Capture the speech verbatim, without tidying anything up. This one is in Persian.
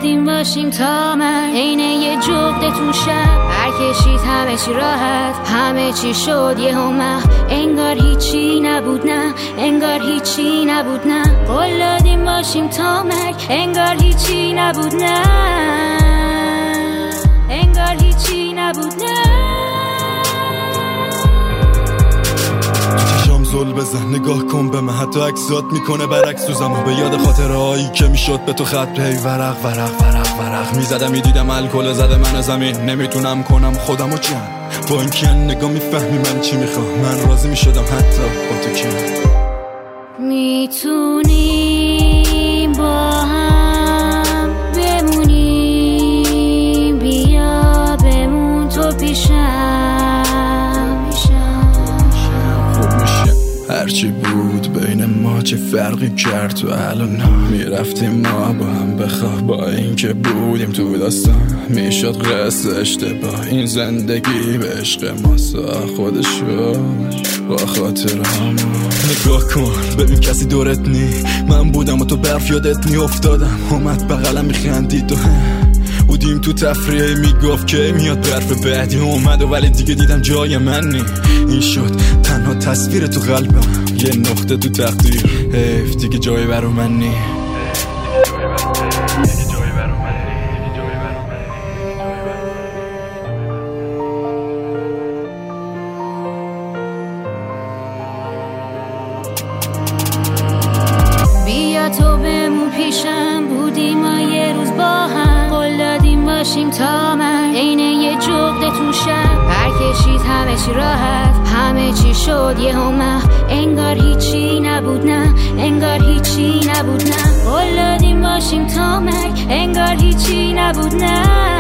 دادیم باشیم تا من عین یه جغد تو شب هر کشید همه چی راحت همه چی شد یه همه انگار هیچی نبود نه انگار هیچی نبود نه قول دادیم باشیم تا مرگ انگار هیچی نبود نه انگار هیچی نبود نه زل بزن نگاه کن به من حتی عکسات میکنه برعکس تو زمان به یاد خاطره هایی که میشد به تو خط هی ورق ورق ورق ورق میزدم میدیدم الکل زده من زمین نمیتونم کنم خودمو جمع با این که نگاه میفهمی من چی میخوام من راضی میشدم حتی با تو که میتونیم با هم بمونیم بیا بمون تو پیشم خوب میشه هرچی بود بین ما چه فرقی کرد تو الان میرفتیم ما با هم بخواه با این که بودیم تو داستان میشد قصد اشتباه این زندگی به عشق ما سا خودشو با خاطر هم نگاه کن ببین کسی دورت نی من بودم و تو برف یادت میافتادم اومد بغلم میخندید و بودیم تو تفریح میگفت که میاد برف بعدی اومد و ولی دیگه دیدم جای من نی این شد تنها تصویر تو قلبم یه نقطه تو تقدیر حیف دیگه جای برو من نی بیا تو بمون پیشم بودیم ما یه روز با هم قول دادیم باشیم تا من عین یه جغد تو شب هر کشید همه چی راحت همه چی شد یه همه انگار هیچی نبود نه انگار هیچی نبود نه قول دادیم باشیم تا مرگ انگار هیچی نبود نه